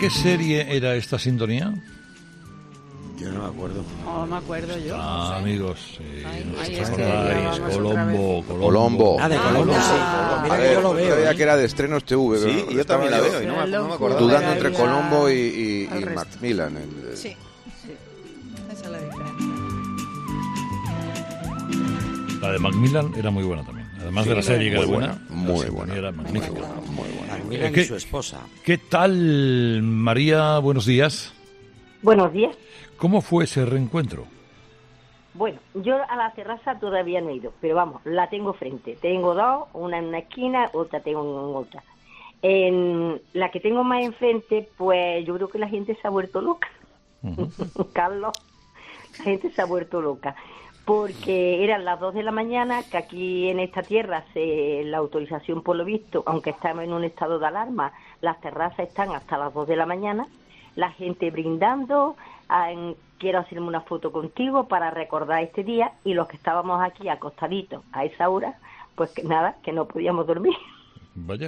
qué serie era esta sintonía? Yo no me acuerdo. No me acuerdo yo. Amigos, ahí ¿os es que acordáis? vamos Colombo. Ah, de Colombo, sí. Mira que yo lo veo. Sabía que era de Estrenos TV. Sí, y yo también la veo y no me acordaba. Dudando entre Colombo y Macmillan. Sí, esa es la diferencia. La de Macmillan era muy buena también. Además de la serie que era buena. Muy buena. Era magnífica. Muy buena. Macmillan y su esposa. ¿Qué tal, María? Buenos días. Buenos días. ¿Cómo fue ese reencuentro? Bueno, yo a la terraza todavía no he ido, pero vamos, la tengo frente. Tengo dos, una en una esquina, otra tengo en otra. En la que tengo más enfrente, pues yo creo que la gente se ha vuelto loca. Uh-huh. Carlos, la gente se ha vuelto loca. Porque eran las 2 de la mañana, que aquí en esta tierra la autorización, por lo visto, aunque estamos en un estado de alarma, las terrazas están hasta las 2 de la mañana. La gente brindando, quiero hacerme una foto contigo para recordar este día, y los que estábamos aquí acostaditos a esa hora, pues que nada, que no podíamos dormir. Vaya.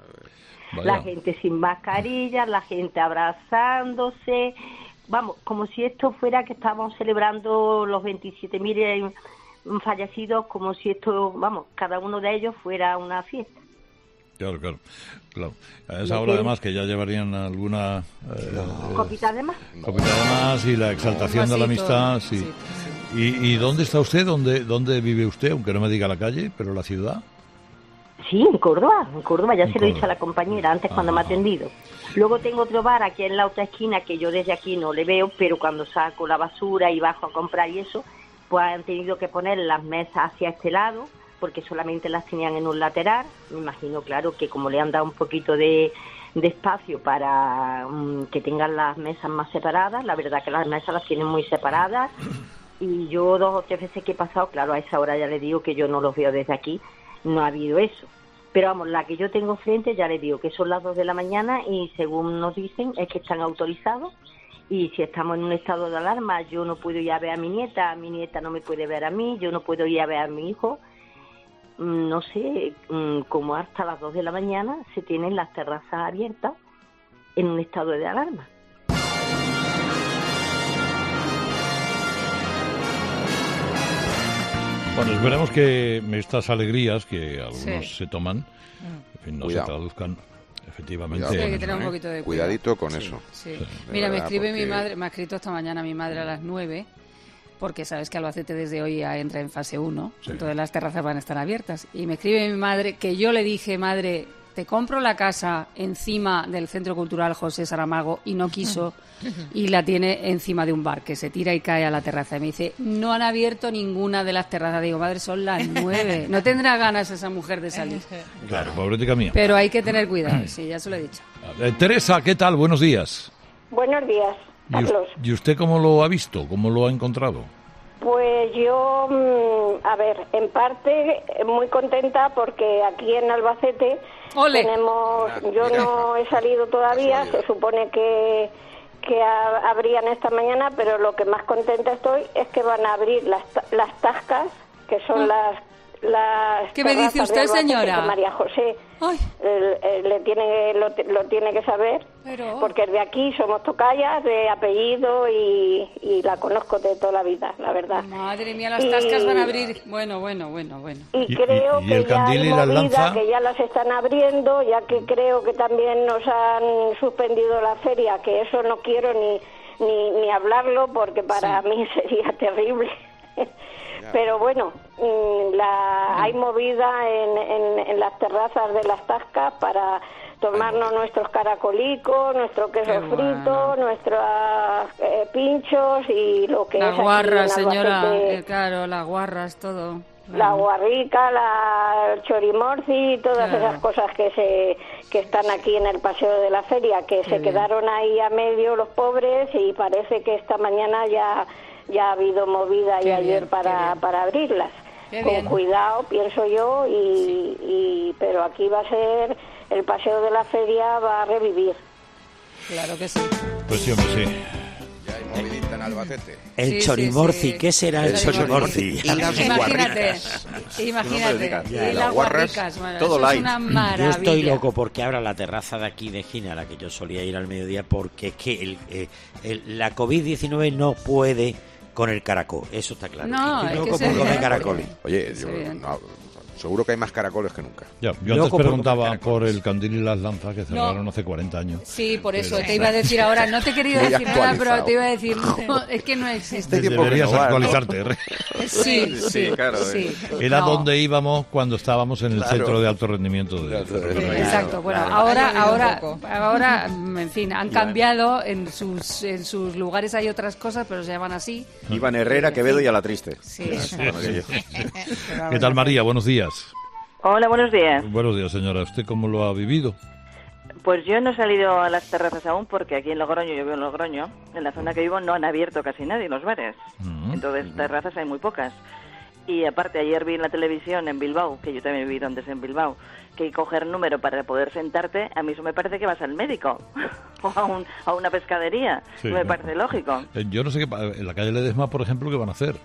La gente sin mascarilla, la gente abrazándose, vamos, como si esto fuera que estábamos celebrando los 27.000 fallecidos, como si esto, vamos, cada uno de ellos fuera una fiesta. Claro. A esa hora además que ya llevarían alguna copita de más. Copita de más y la exaltación de la amistad, sí. ¿Y dónde está usted? ¿Dónde vive usted? Aunque no me diga la calle, pero la ciudad. Sí, en Córdoba, ya se lo he dicho a la compañera antes cuando me ha atendido. Luego tengo otro bar aquí en la otra esquina que yo desde aquí no le veo, pero cuando saco la basura y bajo a comprar y eso, pues han tenido que poner las mesas hacia este lado, porque solamente las tenían en un lateral. Me imagino, claro, que como le han dado un poquito de espacio para que tengan las mesas más separadas, la verdad que las mesas las tienen muy separadas, y yo 2 o 3 veces que he pasado, claro, a esa hora ya le digo que yo no los veo desde aquí, no ha habido eso. Pero vamos, la que yo tengo frente, ya le digo que son las 2 de la mañana y según nos dicen es que están autorizados, y si estamos en un estado de alarma, yo no puedo ir a ver a mi nieta no me puede ver a mí, yo no puedo ir a ver a mi hijo. No sé, como hasta las 2 de la mañana se tienen las terrazas abiertas en un estado de alarma. Bueno, esperemos que estas alegrías que algunos se toman, en fin, no se traduzcan efectivamente. Sí, hay que tener un poquito de cuidadito con eso. Sí. Mira, me escribe mi madre, me ha escrito esta mañana mi madre a las 9, porque sabes que Albacete desde hoy ya entra en fase 1, entonces las terrazas van a estar abiertas. Y me escribe mi madre que yo le dije, madre, te compro la casa encima del Centro Cultural José Saramago, y no quiso, y la tiene encima de un bar, que se tira y cae a la terraza. Y me dice, no han abierto ninguna de las terrazas. Digo, madre, son las 9. No tendrá ganas esa mujer de salir. Claro, pobretica mía. Pero hay que tener cuidado, sí, ya se lo he dicho. Teresa, ¿qué tal? Buenos días. Buenos días, Carlos. ¿Y usted cómo lo ha visto? ¿Cómo lo ha encontrado? Pues yo, a ver, en parte muy contenta porque aquí en Albacete tenemos, yo no he salido todavía, se supone que abrían esta mañana, pero lo que más contenta estoy es que van a abrir las tascas, que son las ¿Qué me dice usted, señora? María José lo tiene que saber, porque de aquí somos tocayas de apellido y la conozco de toda la vida, la verdad. Madre mía, las tascas van a abrir. Bueno. Y creo ¿Y que el ya candil hay y la movida, lanza? que ya las están abriendo, ya que creo que también nos han suspendido la feria, que eso no quiero ni hablarlo, porque para mí sería terrible. Pero bueno, hay movida en las terrazas de las tascas para tomarnos nuestros caracolicos, nuestro queso frito, nuestros pinchos y lo que la es guarra, aquí en señora, Albacete. claro, las guarras, todo. La guarrica, el chorimorci y todas esas cosas que están aquí en el paseo de la feria, que se quedaron ahí a medio los pobres, y parece que esta mañana ya ha habido movida y ayer para abrirlas. Con cuidado, pienso yo, pero aquí va a ser, el paseo de la feria va a revivir. Claro que sí. Pues sí, hombre, sí. Ya hay movidita. en Albacete. El chorimorci, ¿qué será el chorimorci? Y las guarricas. Imagínate. Ya, Y las las guarras, guarricas, bueno, todo eso es light. una maravilla. Yo estoy loco porque abra la terraza de aquí de Gina, a la que yo solía ir al mediodía, porque es que la COVID-19 no puede con el caracol, eso está claro. No, estoy es que loco se por comer ve. caracoles. Oye, Sí, yo, bien. seguro que hay más caracoles que nunca. Yo Loco antes por preguntaba comer por el Candil y las Lanzas, que cerraron hace 40 años. Sí, por eso Pero- te iba a decir ahora, no te he querido Muy decir nada, actualizado. pero te iba a decir, no, es que no existe. tiempo que Deberías no va, ¿no? actualizarte. Sí, Sí, claro, sí. Era No. donde íbamos cuando estábamos en el centro de alto rendimiento de Exacto, bueno, Claro. ahora, en fin, han cambiado en sus lugares, hay otras cosas, pero se llaman así. Iván Herrera, Quevedo y a la triste. Sí. ¿Qué tal, María? Buenos días. Hola, buenos días. Buenos días, señora. ¿Usted cómo lo ha vivido? Pues yo no he salido a las terrazas aún porque aquí en Logroño, yo vivo en Logroño, en la zona que vivo no han abierto casi nadie los bares. Entonces terrazas hay muy pocas. Y aparte ayer vi en la televisión en Bilbao, que yo también he vivido antes en Bilbao, que coger número para poder sentarte, a mí eso me parece que vas al médico o a una pescadería. Sí, No me claro. parece lógico. Yo no sé qué... En la calle Ledesma, por ejemplo, ¿qué van a hacer?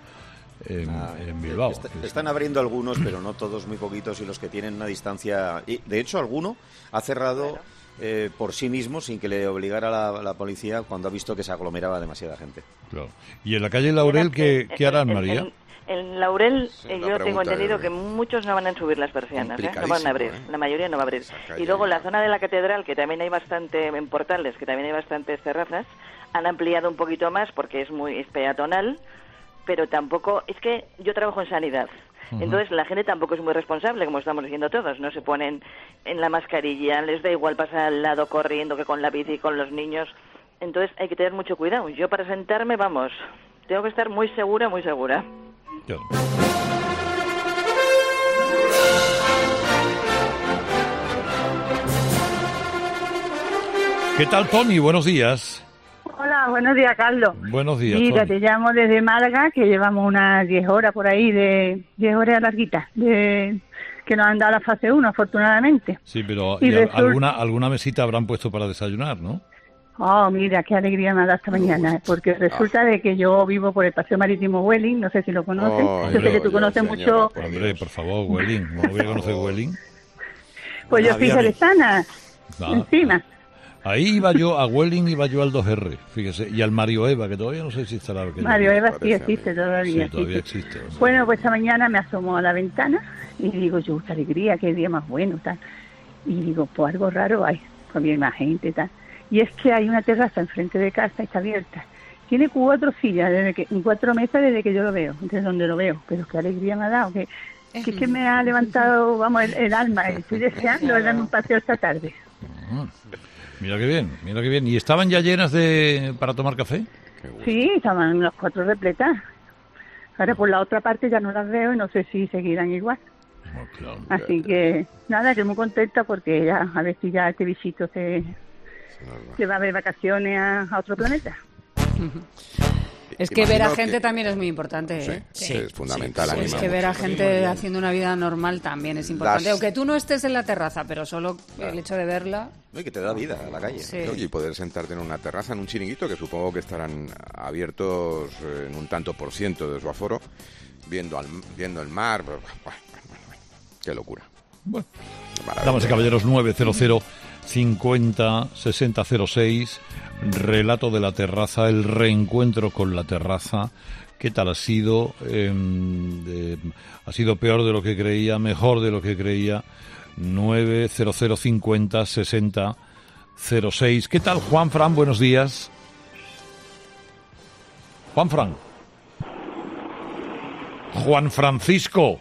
En Bilbao. Están abriendo algunos, pero no todos, muy poquitos, y los que tienen una distancia... Y, de hecho, alguno ha cerrado por sí mismo, sin que le obligara la policía, cuando ha visto que se aglomeraba demasiada gente. Claro. ¿Y en la calle Laurel qué harán, María? En Laurel la yo tengo pregunta entendido de- que muchos no van a subir las persianas, no van a Complicadísimo, abrir, la mayoría no va a abrir. calle- Y luego la zona de la catedral, que también hay bastante, en Portales, que también hay bastantes terrazas, han ampliado un poquito más porque es peatonal, pero tampoco, es que yo trabajo en sanidad. Entonces la gente tampoco es muy responsable, como estamos diciendo todos, no se ponen en la mascarilla, les da igual pasar al lado corriendo que con la bici, con los niños. Entonces hay que tener mucho cuidado. Yo para sentarme, vamos, tengo que estar muy segura, muy segura. Claro. ¿Qué tal, Tony? Buenos días. Hola, buenos días, Carlos. Buenos días, Mira, Tony. te llamo desde Málaga, que llevamos unas 10 horas por ahí, 10 horas larguitas, que nos han dado la fase 1, afortunadamente. Sí, pero Y y resulta- alguna mesita habrán puesto para desayunar, ¿no? Oh, mira, qué alegría me ha dado esta mañana, porque resulta de que yo vivo por el Paseo Marítimo Welling, no sé si lo conoces, Oh, yo sé que tú oye, conoces señora, mucho, por Hombre, Dios. por favor, Welling. ¿No voy a conocer Welling? pues yo fui aviones. jerezana, Ah, encima. Ahí iba yo, a Welling iba yo al 2R, fíjese, y al Mario Eva, que todavía no sé si estará. aquello. Mario Eva sí parece a mí. existe todavía. Sí, todavía sí. existe. Bueno, pues esta mañana me asomó a la ventana y digo, yo, qué alegría, qué día más bueno, tal. Y digo, pues algo raro hay, pues había más gente, tal. Y es que hay una terraza enfrente de casa, está abierta. Tiene 4 sillas, 4 mesas desde que yo lo veo, desde donde lo veo. Pero qué alegría me ha dado, que es que me ha levantado, vamos, el alma. Estoy deseando darme un paseo esta tarde. Mira qué bien, mira qué bien. ¿Y estaban ya llenas para tomar café? Sí, estaban las 4 repletas. Ahora por la otra parte ya no las veo y no sé si seguirán igual. Oh, claro. Así que nada, que muy contenta porque ya a ver si ya este bichito se va a ver vacaciones a otro planeta. Es que ver a Imagino gente que- también es muy importante, ¿eh? Sí, es fundamental. Es anima que ver a mucho. gente haciendo una vida normal también es importante. Las- Aunque tú no estés en la terraza, pero solo el hecho de verla... No, y que te da vida a la calle. Sí. Y poder sentarte en una terraza, en un chiringuito, que supongo que estarán abiertos en un tanto por ciento de su aforo, viendo el mar. Qué locura. Bueno. Maravilla. Damas y caballeros, 900 50 60 06, relato de la terraza, el reencuentro con la terraza. ¿Qué tal ha sido? ¿Ha sido peor de lo que creía, mejor de lo que creía? 900 50 60 06. ¿Qué tal, Juan Fran? Buenos días. Juan Fran. Juan Francisco.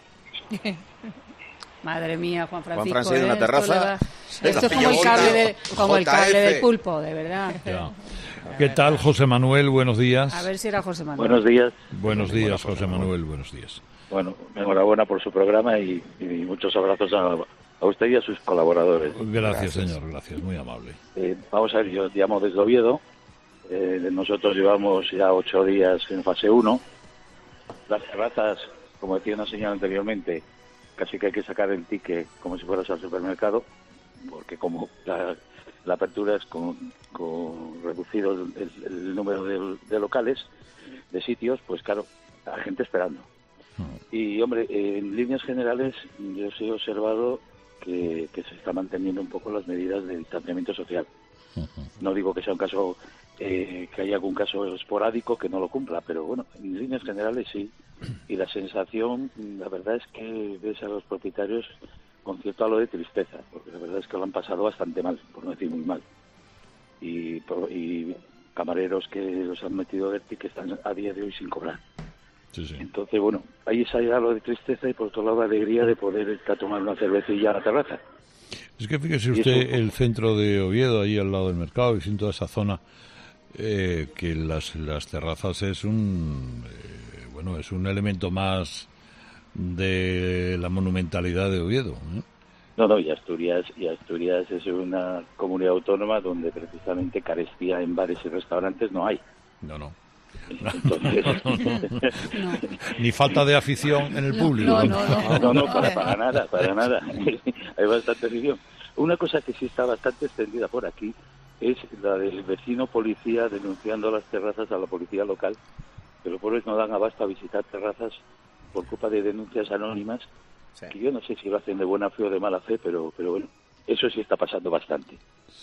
Madre mía, Juan Francisco. Fran se ha ido a una esto terraza. le va- Esto es como el cable, del pulpo, de verdad. Ya. ¿Qué tal, José Manuel? Buenos días. A ver si era José Manuel. Buenos días. Buenos días, José Manuel. Buenos días. Bueno, enhorabuena por su programa y muchos abrazos a usted y a sus colaboradores. Gracias, señor. Gracias. Muy amable. Vamos a ver, yo llamo desde Oviedo. Nosotros llevamos ya 8 días en fase 1. Las terrazas, como decía una señora anteriormente, casi que hay que sacar el ticket como si fueras al supermercado, porque como la apertura es con reducido el número de locales, de sitios, pues claro, la gente esperando. Y, hombre, en líneas generales yo sí he observado que se está manteniendo un poco las medidas de distanciamiento social. No digo que sea un caso, que haya algún caso esporádico que no lo cumpla, pero bueno, en líneas generales sí. Y la sensación, la verdad es que ves a los propietarios con cierto halo de tristeza, porque la verdad es que lo han pasado bastante mal, por no decir muy mal. Y camareros que los han metido de ERTE que están a día de hoy sin cobrar. Sí, sí. Entonces, bueno, ahí ese halo de tristeza y por otro lado la alegría de poder estar tomando una cervecilla a la terraza. Es que fíjese usted el centro de Oviedo, ahí al lado del mercado, y sin toda esa zona, que las terrazas es un elemento más de la monumentalidad de Oviedo. No, y Asturias es una comunidad autónoma donde precisamente carestía en bares y restaurantes no hay. No. Entonces... No. Ni falta de afición en el público. No, para nada. Hay bastante afición. Una cosa que sí está bastante extendida por aquí es la del vecino policía denunciando las terrazas a la policía local, que los pobres no dan abasto a visitar terrazas por culpa de denuncias anónimas, que yo no sé si lo hacen de buena fe o de mala fe, pero bueno, eso sí está pasando bastante.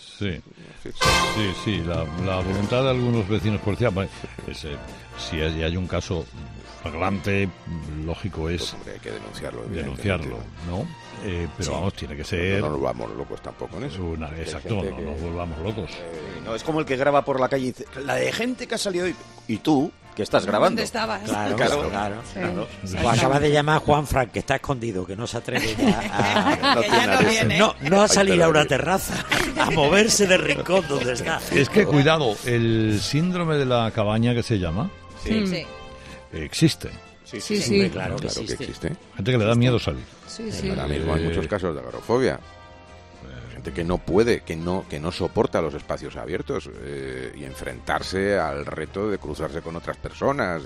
Sí, la voluntad de algunos vecinos policías, si hay un caso flagrante, lógico es... Pues, hombre, hay que denunciarlo, ¿no? Pero vamos, tiene que ser... No nos volvamos locos tampoco en eso. Exacto, no nos volvamos locos. No, es como el que graba por la calle y dice, la de gente que ha salido hoy. Y tú, que estás grabando. ¿Dónde estabas? Claro. Sí. O acabas de llamar a Juan Frank, que está escondido, que no se atreve no a salir a una terraza, a moverse del rincón donde está. Es que, cuidado, el síndrome de la cabaña, que se llama, existe. Sí, claro que que existe. Gente que le da miedo salir. Sí. Ahora mismo hay muchos casos de agorafobia. Gente que no puede, que no soporta los espacios abiertos y enfrentarse al reto de cruzarse con otras personas.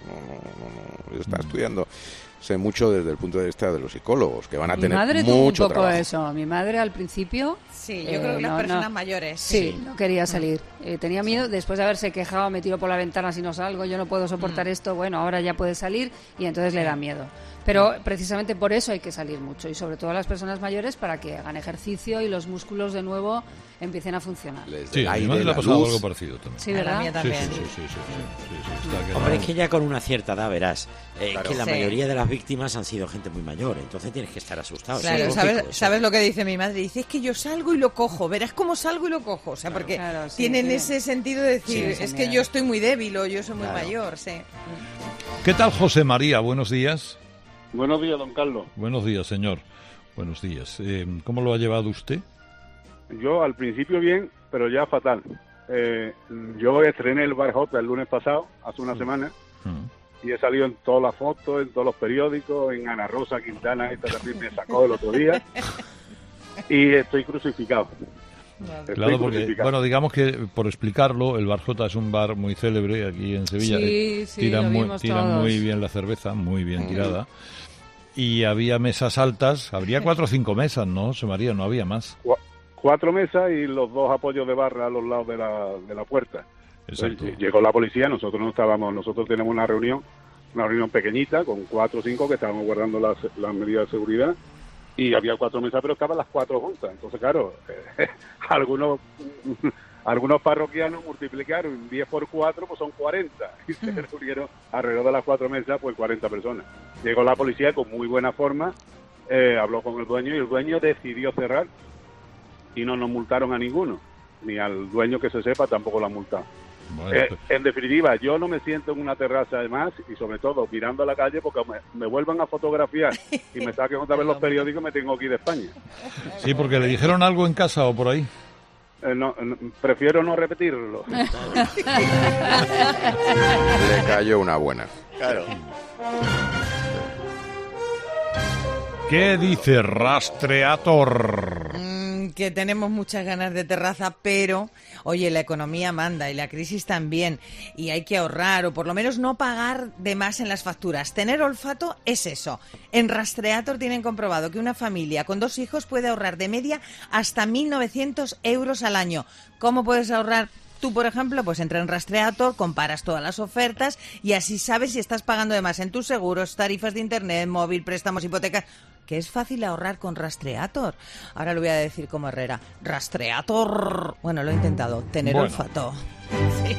No. Está estudiando. Sé mucho desde el punto de vista de los psicólogos, que van a tener mucho trabajo. Mi madre tuvo un poco trabajo. eso. Mi madre al principio... Sí, yo creo que las personas mayores. Sí, no quería salir. Tenía miedo, después de haberse quejado, me tiro por la ventana si no salgo, yo no puedo soportar esto, bueno, ahora ya puede salir y entonces le da miedo. Pero precisamente por eso hay que salir mucho y sobre todo a las personas mayores para que hagan ejercicio y los músculos de nuevo empiecen a funcionar. Sí, a mi madre le ha pasado algo parecido también. Sí, ¿verdad? A la mía también. Sí. Hombre, es que ya con una cierta edad verás que la mayoría de las víctimas han sido gente muy mayor, entonces tienes que estar asustado. Claro, ¿sabes lo que dice mi madre? Dice, es que yo salgo y lo cojo, verás cómo salgo y lo cojo. O sea, porque tienen ese sentido de decir, es que yo estoy muy débil o yo soy muy mayor, ¿Qué tal, José María? Buenos días. Buenos días, don Carlos. Buenos días, señor. Buenos días. ¿Cómo lo ha llevado usted? Yo al principio bien, pero ya fatal. Yo estrené el Bar J el lunes pasado, hace una semana, y he salido en todas las fotos, en todos los periódicos, en Ana Rosa Quintana, esta también me sacó el otro día, y estoy crucificado. Claro, porque, bueno, digamos que, por explicarlo, el Bar J es un bar muy célebre aquí en Sevilla. Sí, tiran muy bien la cerveza, muy bien tirada. Y había mesas altas, habría 4 o 5 mesas, ¿no, José María? No había más. 4 mesas y los 2 apoyos de barra a los lados de la puerta. Exacto. Llegó la policía, nosotros tenemos una reunión pequeñita con 4 o 5 que estábamos guardando las medidas de seguridad. Y había 4 mesas, pero estaban las 4 juntas. Entonces, claro, algunos parroquianos multiplicaron 10 por 4, pues son 40. Y se reunieron alrededor de las 4 mesas, pues 40 personas. Llegó la policía con muy buena forma, habló con el dueño y el dueño decidió cerrar. Y no nos multaron a ninguno. Ni al dueño que se sepa tampoco lo han multado. Bueno, en definitiva, yo no me siento en una terraza además y sobre todo mirando a la calle porque me vuelvan a fotografiar y me saquen otra vez los periódicos, me tengo que ir de España. Sí, porque le dijeron algo en casa o por ahí. No, prefiero no repetirlo. Le cayó una buena. Claro. ¿Qué dice Rastreator? que tenemos muchas ganas de terraza, pero, oye, la economía manda y la crisis también, y hay que ahorrar o por lo menos no pagar de más en las facturas. Tener olfato es eso. En Rastreator tienen comprobado que una familia con 2 hijos puede ahorrar de media hasta 1.900 euros al año. ¿Cómo puedes ahorrar? Tú, por ejemplo, pues entra en Rastreator, comparas todas las ofertas y así sabes si estás pagando de más en tus seguros, tarifas de internet, móvil, préstamos, hipotecas. Que es fácil ahorrar con Rastreator. Ahora lo voy a decir como Herrera. Rastreator. Bueno, lo he intentado. Tener olfato. Sí.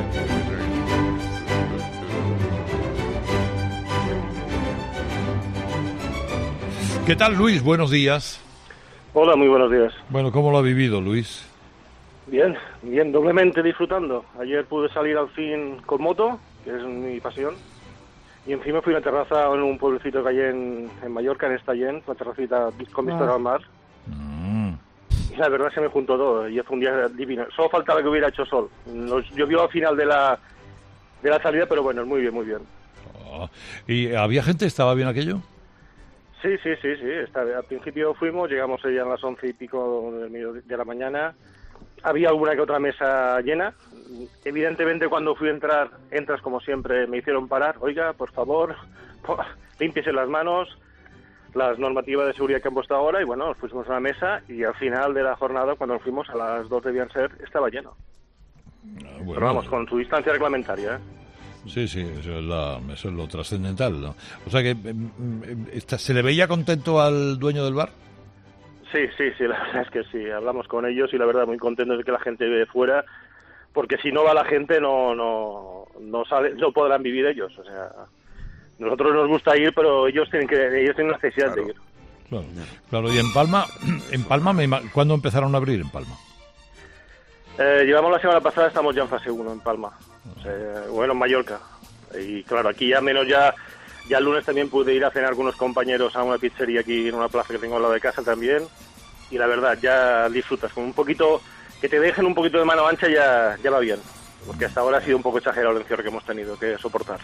¿Qué tal, Luis? Buenos días. Hola, muy buenos días. Bueno, ¿cómo lo ha vivido, Luis? Bien, doblemente disfrutando. Ayer pude salir al fin con moto, que es mi pasión, y encima fui a una terraza en un pueblecito que hay en Mallorca, en Estallén, una terracita con vista al mar. Y la verdad se me juntó todo, y fue un día divino. Solo faltaba que hubiera hecho sol. Llovió al final de la salida, pero bueno, muy bien, muy bien. Oh. ¿Y había gente? ¿Estaba bien aquello? Sí. Al principio fuimos, llegamos ya a las 11 y pico de la mañana. Había alguna que otra mesa llena. Evidentemente, cuando fui a entras como siempre, me hicieron parar. Oiga, por favor, límpiese las manos, las normativas de seguridad que han puesto ahora. Y bueno, nos pusimos a la mesa y al final de la jornada, cuando nos fuimos a las 2 debían ser, estaba lleno. Bueno, pero vamos, con su distancia reglamentaria, ¿eh? Sí, eso es lo trascendental, ¿no? O sea que, ¿se le veía contento al dueño del bar? Sí, la verdad es que sí. Hablamos con ellos y la verdad muy contentos de que la gente ve fuera, porque si no va la gente no podrán vivir ellos. O sea, nosotros nos gusta ir, pero ellos tienen necesidad de ir. Claro. Y en Palma, ¿cuándo empezaron a abrir en Palma? Llevamos la semana pasada, estamos ya en fase 1 en Palma. O sea, bueno, en Mallorca. Y claro, aquí ya menos ya el lunes también pude ir a cenar con unos compañeros a una pizzería aquí en una plaza que tengo al lado de casa también. Y la verdad, ya disfrutas. Con un poquito, que te dejen un poquito de mano ancha ya va bien. Porque hasta ahora ha sido un poco exagerado el encierro que hemos tenido que soportar.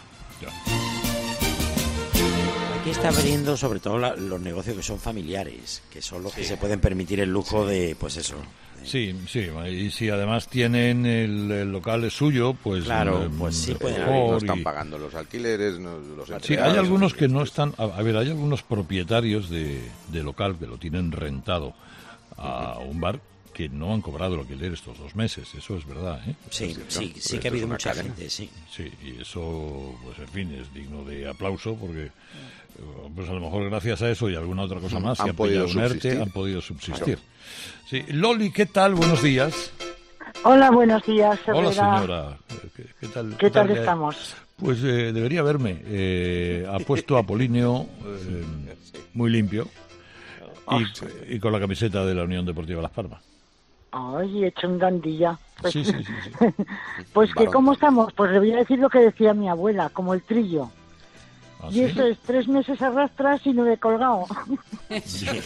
Aquí está abriendo sobre todo los negocios que son familiares, que son los que se pueden permitir el lujo de, pues eso. Sí, y si además tienen el local es suyo, pues claro, pues sí pueden no están pagando los alquileres, los Sí, hay algunos que no están, hay algunos propietarios de local que lo tienen rentado a un bar que no han cobrado el alquiler estos 2 meses, eso es verdad, ¿eh? Sí que ha habido mucha gente, sí. Sí, y eso, pues en fin, es digno de aplauso porque pues a lo mejor gracias a eso y alguna otra cosa más, si han podido unirte, han podido subsistir. Claro. Sí, Loli, ¿qué tal? Buenos días. Hola, buenos días. Hola, señora. ¿Qué tal estamos? Pues debería verme. Ha puesto Apolíneo muy limpio y con la camiseta de la Unión Deportiva Las Palmas. Ay, he hecho un dandilla. Pues, sí. Pues que ¿cómo estamos? Pues le voy a decir lo que decía mi abuela, como el trillo. ¿Ah, y eso es 3 meses arrastras y 9 colgado. Qué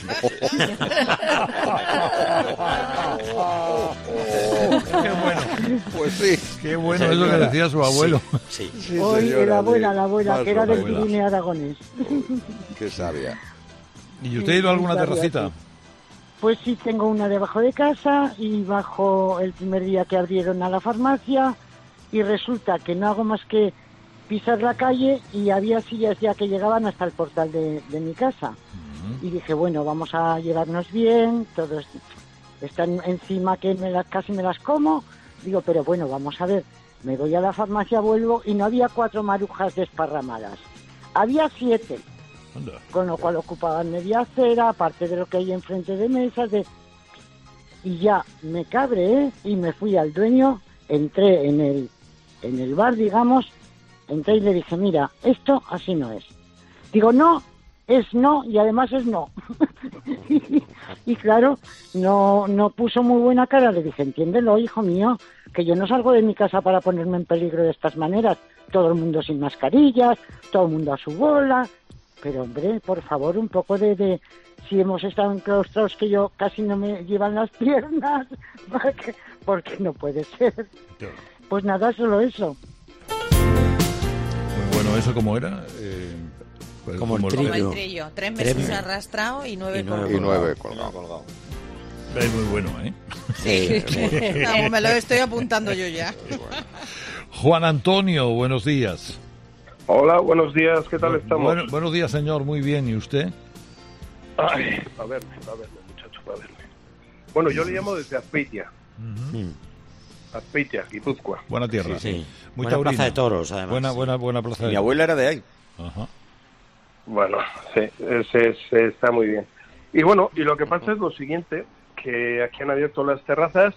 bueno. Pues sí. Qué bueno es lo que decía su abuelo. Sí, oye, la abuela, que era del Pirineo Aragonés. Qué sabia. ¿Y usted ha ido a alguna terracita? Pues sí, tengo una debajo de casa y bajo el primer día que abrieron a la farmacia y resulta que no hago más que pisar la calle y había sillas ya que llegaban hasta el portal de mi casa. Y dije, bueno, vamos a llevarnos bien, todos están encima que casi me las como. Digo, pero bueno, vamos a ver, me voy a la farmacia, vuelvo y no había 4 marujas desparramadas. Había 7. Con lo cual ocupaban media acera, aparte de lo que hay enfrente de mesas. Y ya me cabré y me fui al dueño, entré en el bar, digamos, entré y le dije, mira, esto así no es. Digo, no, es no y además es no. Y claro, no puso muy buena cara. Le dije, entiéndelo, hijo mío, que yo no salgo de mi casa para ponerme en peligro de estas maneras. Todo el mundo sin mascarillas, todo el mundo a su bola. Pero hombre, por favor, un poco de si hemos estado enclaustrados que yo casi no me llevan las piernas, porque no puede ser. Pues nada, solo eso. Muy bueno, ¿eso cómo era? Como el trillo. 3 meses arrastrado y 9 colgado. Y 9 colgado. Es muy bueno, ¿eh? Sí. Vamos, me lo estoy apuntando yo ya. Juan Antonio, buenos días. Hola, buenos días, ¿qué tal estamos? Buenos días, señor, muy bien, ¿y usted? Ay, a verme, muchacho, a verme. Bueno, yo le llamo desde Azpeitia. Azpeitia, Guipúzcoa. Buena tierra. Sí. Muy Buena taurina. plaza de toros, además. Buena plaza de toros. Mi abuela era de ahí. Ajá. Bueno, sí, está muy bien. Y bueno, y lo que pasa es lo siguiente, que aquí han abierto las terrazas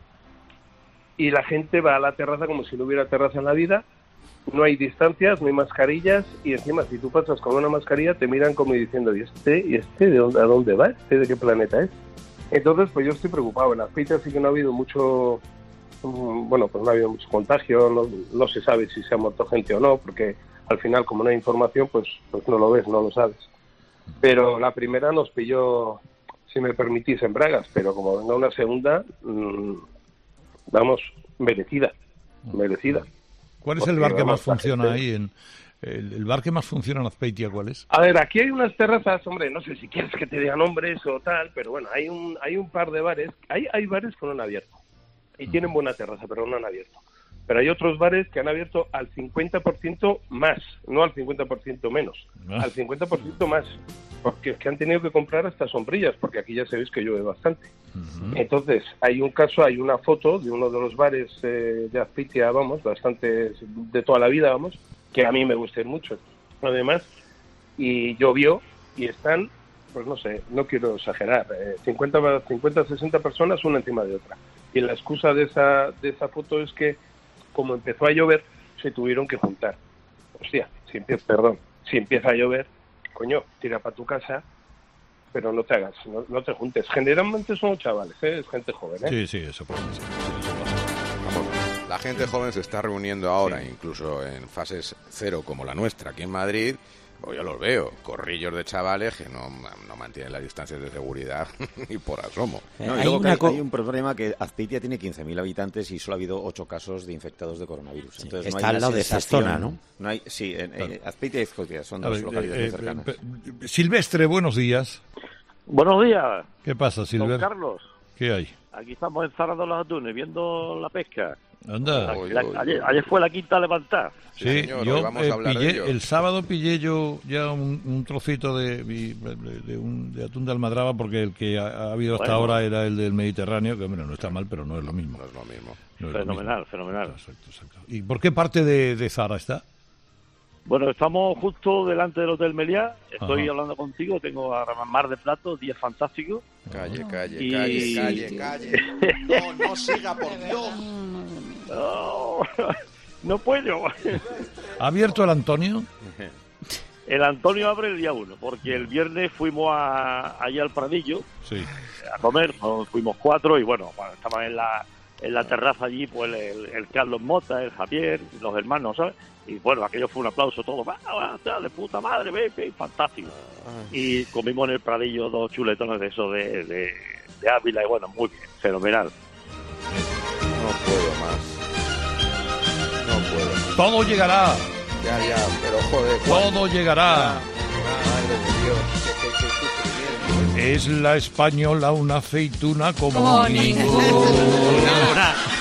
y la gente va a la terraza como si no hubiera terraza en la vida. No hay distancias, no hay mascarillas y encima si tú pasas con una mascarilla te miran como diciendo ¿y este de dónde, a dónde va? ¿Este de qué planeta es? Entonces pues yo estoy preocupado. En Azpeitia sí que no ha habido mucho, bueno, pues no ha habido mucho contagio, no se sabe si se ha muerto gente o no, porque al final como no hay información pues no lo ves, no lo sabes. Pero la primera nos pilló, si me permitís, en bragas, pero como venga una segunda, vamos, merecida. ¿Cuál es el bar que más funciona ahí? ¿El bar que más funciona en Azpeitia cuál es? A ver, aquí hay unas terrazas, hombre, no sé si quieres que te diga nombres o tal, pero bueno, hay un par de bares. Hay bares que no han abierto y tienen buena terraza, pero no han abierto. Pero hay otros bares que han abierto al 50% más, no al 50% menos, al 50% más, porque es que han tenido que comprar hasta sombrillas, porque aquí ya sabéis que llueve bastante. Entonces, hay un caso, hay una foto de uno de los bares de Azpeitia, vamos, bastante de toda la vida, vamos, que a mí me gustan mucho, además, y llovió y están, pues no sé, no quiero exagerar, 50, 60 personas una encima de otra. Y la excusa de esa foto es que como empezó a llover, se tuvieron que juntar. Hostia, si empieza a llover, coño, tira para tu casa, pero no te hagas, no te juntes. Generalmente son chavales, es gente joven, Sí, eso puede ser. Vamos, la gente joven se está reuniendo ahora, incluso en fases cero como la nuestra, aquí en Madrid. Pues yo los veo, corrillos de chavales que no mantienen las distancias de seguridad ni por asomo. No, y luego hay un problema que Azpeitia tiene 15.000 habitantes y solo ha habido 8 casos de infectados de coronavirus. Entonces, está al lado de esa zona, ¿no? No hay, sí, Azpeitia y Azcoitia son dos localidades cercanas. Silvestre, buenos días. Buenos días. ¿Qué pasa, Silvestre? Don Carlos. ¿Qué hay? Aquí estamos en Zara de los Atunes, viendo la pesca. Anda. Ayer fue la quinta a levantar. Sí, señor, yo el sábado pillé yo ya un trocito de atún de almadraba, porque el que ha habido hasta ahora era el del Mediterráneo, que hombre, no está mal, pero no es lo mismo. Fenomenal. Exacto. ¿Y por qué parte de Zara está? Bueno, estamos justo delante del Hotel Meliá. Estoy hablando contigo, tengo a Mar de Platos, días fantásticos. Calle. No siga, por Dios. No puedo. ¿Ha abierto el Antonio? El Antonio abre el día 1, porque el viernes fuimos allá al Pradillo a comer, fuimos 4 y bueno, estaban en la terraza allí, pues el Carlos Mota, el Javier, los hermanos, ¿sabes? Y bueno, aquello fue un aplauso todo, de puta madre, baby, fantástico. Y comimos en el Pradillo 2 chuletones de eso de Ávila y bueno, muy bien, fenomenal. No puedo más. Todo llegará. Ya, pero joder. Todo llegará. Madre de Dios, qué sufrimiento. Es la española una aceituna como ninguna.